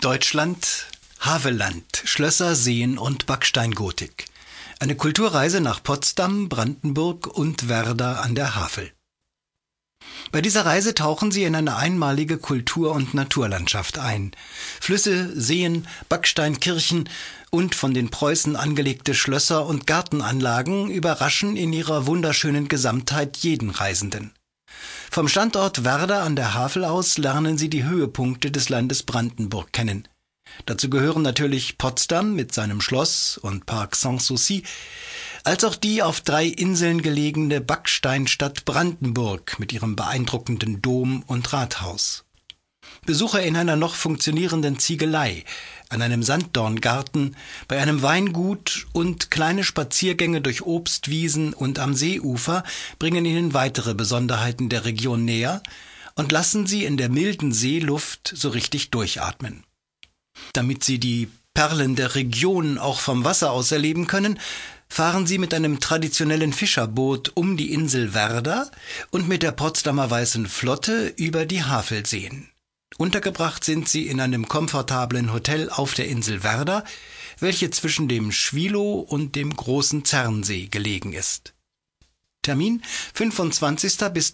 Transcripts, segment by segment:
Deutschland, Havelland, Schlösser, Seen und Backsteingotik. Eine Kulturreise nach Potsdam, Brandenburg und Werder an der Havel. Bei dieser Reise tauchen Sie in eine einmalige Kultur- und Naturlandschaft ein. Flüsse, Seen, Backsteinkirchen und von den Preußen angelegte Schlösser und Gartenanlagen überraschen in ihrer wunderschönen Gesamtheit jeden Reisenden. Vom Standort Werder an der Havel aus lernen Sie die Höhepunkte des Landes Brandenburg kennen. Dazu gehören natürlich Potsdam mit seinem Schloss und Park Sanssouci, als auch die auf 3 Inseln gelegene Backsteinstadt Brandenburg mit ihrem beeindruckenden Dom und Rathaus. Besucher in einer noch funktionierenden Ziegelei, an einem Sanddorngarten, bei einem Weingut und kleine Spaziergänge durch Obstwiesen und am Seeufer bringen Ihnen weitere Besonderheiten der Region näher und lassen Sie in der milden Seeluft so richtig durchatmen. Damit Sie die Perlen der Region auch vom Wasser aus erleben können, fahren Sie mit einem traditionellen Fischerboot um die Insel Werder und mit der Potsdamer Weißen Flotte über die Havelseen. Untergebracht sind Sie in einem komfortablen Hotel auf der Insel Werder, welche zwischen dem Schwilow und dem Großen Zernsee gelegen ist. Termin 25. bis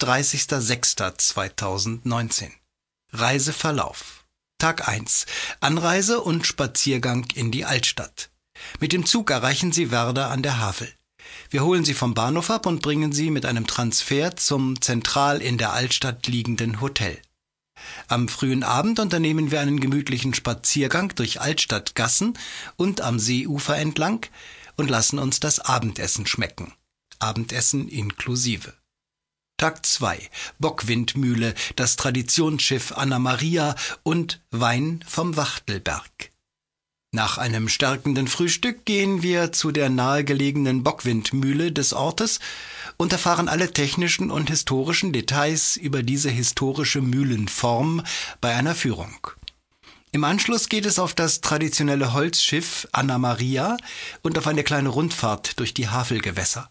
30.06.2019. Reiseverlauf: Tag 1. Anreise und Spaziergang in die Altstadt. Mit dem Zug erreichen Sie Werder an der Havel. Wir holen Sie vom Bahnhof ab und bringen Sie mit einem Transfer zum zentral in der Altstadt liegenden Hotel. Am frühen Abend unternehmen wir einen gemütlichen Spaziergang durch Altstadtgassen und am Seeufer entlang und lassen uns das Abendessen schmecken. Abendessen inklusive. Tag 2. Bockwindmühle, das Traditionsschiff Anna Maria und Wein vom Wachtelberg. Nach einem stärkenden Frühstück gehen wir zu der nahegelegenen Bockwindmühle des Ortes und erfahren alle technischen und historischen Details über diese historische Mühlenform bei einer Führung. Im Anschluss geht es auf das traditionelle Holzschiff Anna Maria und auf eine kleine Rundfahrt durch die Havelgewässer.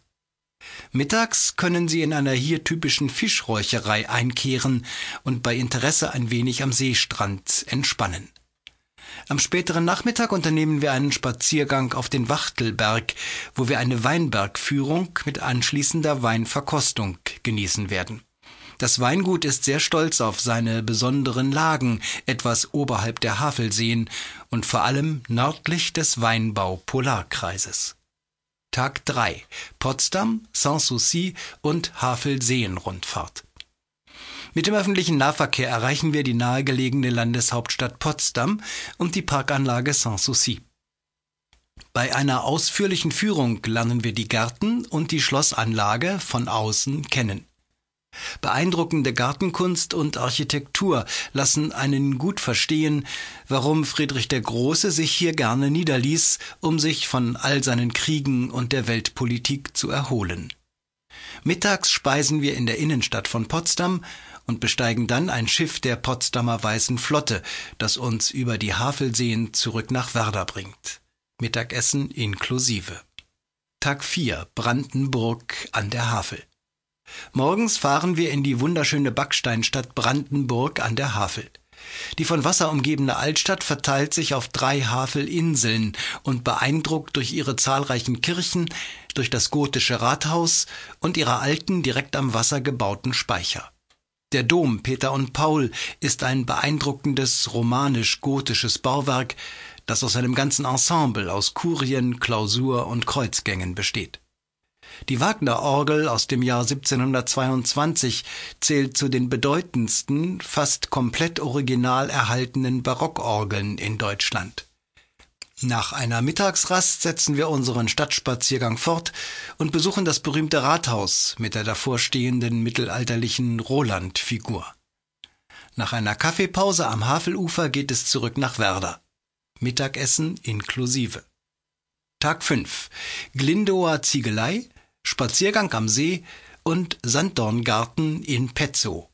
Mittags können Sie in einer hier typischen Fischräucherei einkehren und bei Interesse ein wenig am Seestrand entspannen. Am späteren Nachmittag unternehmen wir einen Spaziergang auf den Wachtelberg, wo wir eine Weinbergführung mit anschließender Weinverkostung genießen werden. Das Weingut ist sehr stolz auf seine besonderen Lagen, etwas oberhalb der Havelseen und vor allem nördlich des Weinbau-Polarkreises. Tag 3. Potsdam, Sanssouci und Havelseen-Rundfahrt. Mit dem öffentlichen Nahverkehr erreichen wir die nahegelegene Landeshauptstadt Potsdam und die Parkanlage Sanssouci. Bei einer ausführlichen Führung lernen wir die Gärten und die Schlossanlage von außen kennen. Beeindruckende Gartenkunst und Architektur lassen einen gut verstehen, warum Friedrich der Große sich hier gerne niederließ, um sich von all seinen Kriegen und der Weltpolitik zu erholen. Mittags speisen wir in der Innenstadt von Potsdam und besteigen dann ein Schiff der Potsdamer Weißen Flotte, das uns über die Havelseen zurück nach Werder bringt. Mittagessen inklusive. Tag 4. Brandenburg an der Havel. Morgens fahren wir in die wunderschöne Backsteinstadt Brandenburg an der Havel. Die von Wasser umgebene Altstadt verteilt sich auf 3 Havelinseln und beeindruckt durch ihre zahlreichen Kirchen, durch das gotische Rathaus und ihre alten, direkt am Wasser gebauten Speicher. Der Dom Peter und Paul ist ein beeindruckendes romanisch-gotisches Bauwerk, das aus einem ganzen Ensemble aus Kurien, Klausur und Kreuzgängen besteht. Die Wagner-Orgel aus dem Jahr 1722 zählt zu den bedeutendsten, fast komplett original erhaltenen Barockorgeln in Deutschland. Nach einer Mittagsrast setzen wir unseren Stadtspaziergang fort und besuchen das berühmte Rathaus mit der davorstehenden mittelalterlichen Roland-Figur. Nach einer Kaffeepause am Havelufer geht es zurück nach Werder. Mittagessen inklusive. Tag 5. Glindower Ziegelei, Spaziergang am See und Sanddorngarten in Petzow.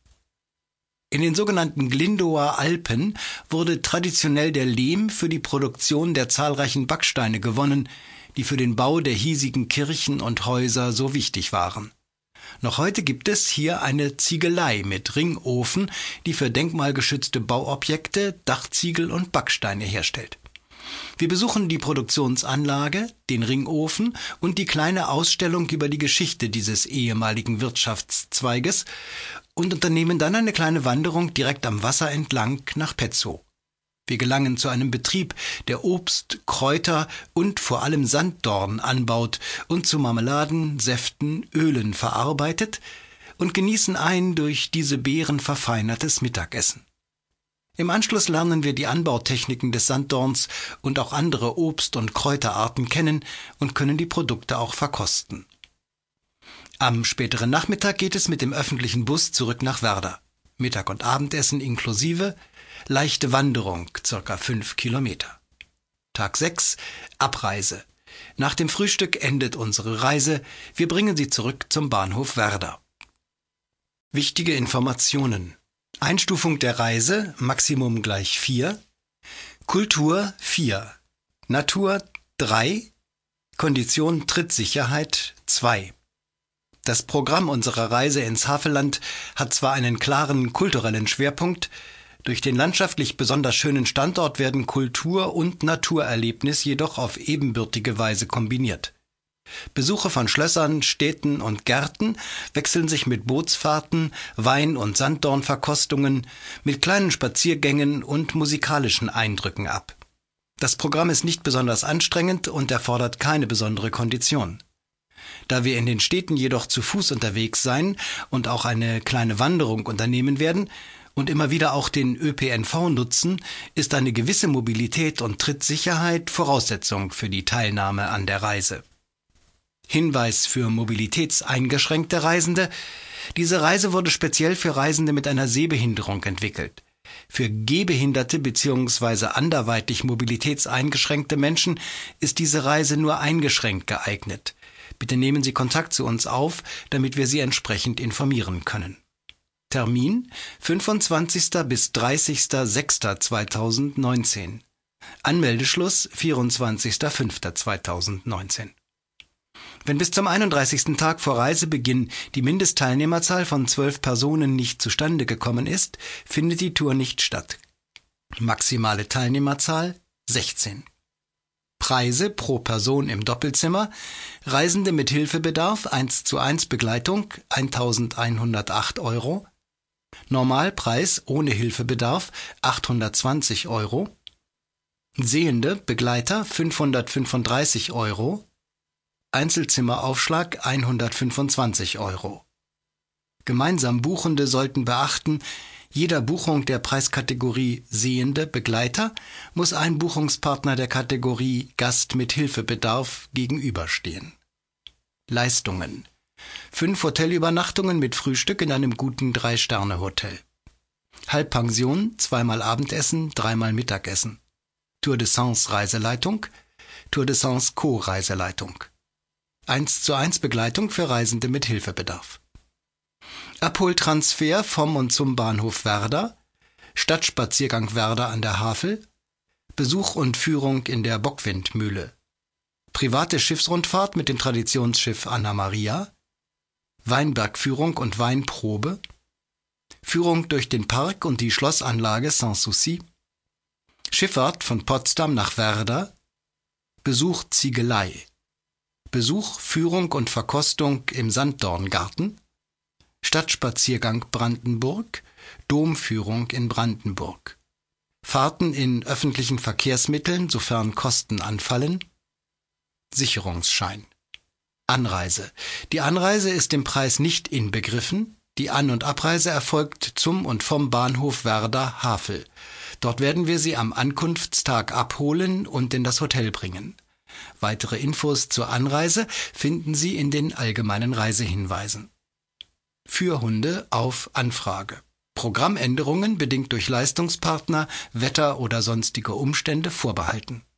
In den sogenannten Glindower Alpen wurde traditionell der Lehm für die Produktion der zahlreichen Backsteine gewonnen, die für den Bau der hiesigen Kirchen und Häuser so wichtig waren. Noch heute gibt es hier eine Ziegelei mit Ringofen, die für denkmalgeschützte Bauobjekte Dachziegel und Backsteine herstellt. Wir besuchen die Produktionsanlage, den Ringofen und die kleine Ausstellung über die Geschichte dieses ehemaligen Wirtschaftszweiges und unternehmen dann eine kleine Wanderung direkt am Wasser entlang nach Petzau. Wir gelangen zu einem Betrieb, der Obst, Kräuter und vor allem Sanddorn anbaut und zu Marmeladen, Säften, Ölen verarbeitet und genießen ein durch diese Beeren verfeinertes Mittagessen. Im Anschluss lernen wir die Anbautechniken des Sanddorns und auch andere Obst- und Kräuterarten kennen und können die Produkte auch verkosten. Am späteren Nachmittag geht es mit dem öffentlichen Bus zurück nach Werder. Mittag- und Abendessen inklusive, leichte Wanderung, ca. 5 Kilometer. Tag 6, Abreise. Nach dem Frühstück endet unsere Reise. Wir bringen Sie zurück zum Bahnhof Werder. Wichtige Informationen. Einstufung der Reise, Maximum gleich 4. Kultur 4. Natur 3. Kondition Trittsicherheit 2. Das Programm unserer Reise ins Havelland hat zwar einen klaren kulturellen Schwerpunkt, durch den landschaftlich besonders schönen Standort werden Kultur- und Naturerlebnis jedoch auf ebenbürtige Weise kombiniert. Besuche von Schlössern, Städten und Gärten wechseln sich mit Bootsfahrten, Wein- und Sanddornverkostungen, mit kleinen Spaziergängen und musikalischen Eindrücken ab. Das Programm ist nicht besonders anstrengend und erfordert keine besondere Kondition. Da wir in den Städten jedoch zu Fuß unterwegs sein und auch eine kleine Wanderung unternehmen werden und immer wieder auch den ÖPNV nutzen, ist eine gewisse Mobilität und Trittsicherheit Voraussetzung für die Teilnahme an der Reise. Hinweis für mobilitätseingeschränkte Reisende: Diese Reise wurde speziell für Reisende mit einer Sehbehinderung entwickelt. Für gehbehinderte bzw. anderweitig mobilitätseingeschränkte Menschen ist diese Reise nur eingeschränkt geeignet. Bitte nehmen Sie Kontakt zu uns auf, damit wir Sie entsprechend informieren können. Termin 25. bis 30.06.2019. Anmeldeschluss 24.05.2019. Wenn bis zum 31. Tag vor Reisebeginn die Mindestteilnehmerzahl von 12 Personen nicht zustande gekommen ist, findet die Tour nicht statt. Maximale Teilnehmerzahl 16. Preise pro Person im Doppelzimmer: Reisende mit Hilfebedarf 1:1 Begleitung 1.108 €, Normalpreis ohne Hilfebedarf 820 €, Sehende Begleiter 535 €, Einzelzimmeraufschlag 125 €. Gemeinsam Buchende sollten beachten: Jeder Buchung der Preiskategorie Sehende Begleiter muss ein Buchungspartner der Kategorie Gast mit Hilfebedarf gegenüberstehen. Leistungen: 5 Hotelübernachtungen mit Frühstück in einem guten 3-Sterne-Hotel. Halbpension, 2-mal Abendessen, 3-mal Mittagessen. Tour de Sens Reiseleitung, Tour de Sens Co-Reiseleitung. 1:1 Begleitung für Reisende mit Hilfebedarf. Abholtransfer vom und zum Bahnhof Werder, Stadtspaziergang Werder an der Havel, Besuch und Führung in der Bockwindmühle, private Schiffsrundfahrt mit dem Traditionsschiff Anna Maria, Weinbergführung und Weinprobe, Führung durch den Park und die Schlossanlage Sanssouci, Schifffahrt von Potsdam nach Werder, Besuch Ziegelei, Besuch, Führung und Verkostung im Sanddorngarten, Stadtspaziergang Brandenburg, Domführung in Brandenburg, Fahrten in öffentlichen Verkehrsmitteln, sofern Kosten anfallen, Sicherungsschein. Anreise. Die Anreise ist im Preis nicht inbegriffen. Die An- und Abreise erfolgt zum und vom Bahnhof Werder Havel. Dort werden wir Sie am Ankunftstag abholen und in das Hotel bringen. Weitere Infos zur Anreise finden Sie in den allgemeinen Reisehinweisen. Für Hunde auf Anfrage. Programmänderungen bedingt durch Leistungspartner, Wetter oder sonstige Umstände vorbehalten.